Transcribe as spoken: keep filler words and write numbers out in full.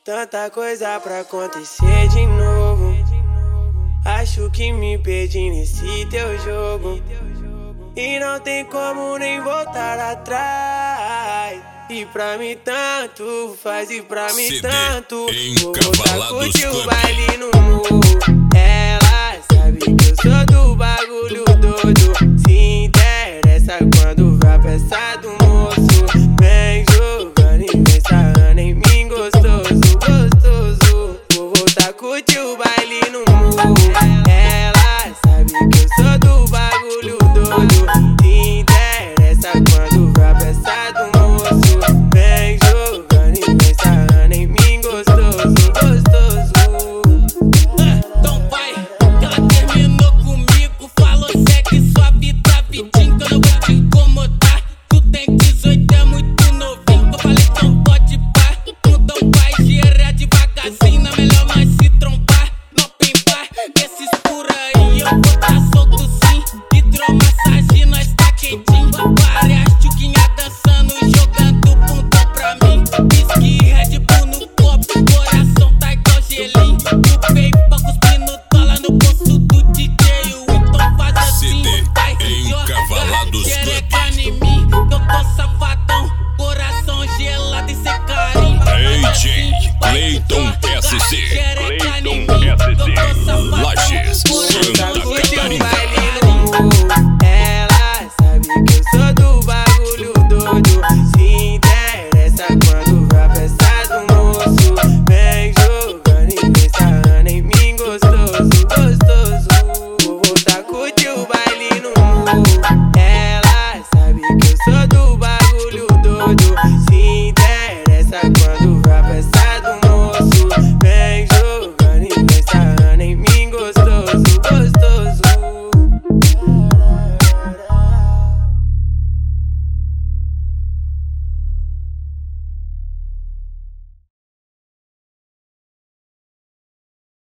Tanta coisa pra acontecer de novo. Acho que me perdi nesse teu jogo e não tem como nem voltar atrás. E pra mim tanto faz, e pra mim tanto vou voltar a curtir o baile no morro. Ela sabe que eu sou do bagulho doido, se interessa quando vai pra essa do moço. Vem jogando e vem sarrando em mim gostoso, gostoso. Vou voltar a curtir o baile no morro. Ela sabe que eu sou do bagulho doido, se interessa quando vai pra essa do moço. Vem jogando e vem sarrando em mim gostoso, gostoso. Então vai, que ela terminou comigo, falou segue sua vida rapidinho que eu não vou te incomodar. Tu tem dezoito, é muito novinho, eu falei então pode pá. Então vai, gira devagarzinho, é melhor nós se trombar. Não pimbar, esses por aí eu vou tá solto sim. Hidromassagem, nós tá quentinho. Várias tchuquinhas dançando e jogando bunda pra mim. Whisky, Red Bull no copo, coração tá igual gelinho. Tu veio pra cuspir no dólar no bolso do D J. Então faz assim, vai, joga xereca em mim, que eu tô safadão, coração gelado e sem carinho. D J Clayton S C.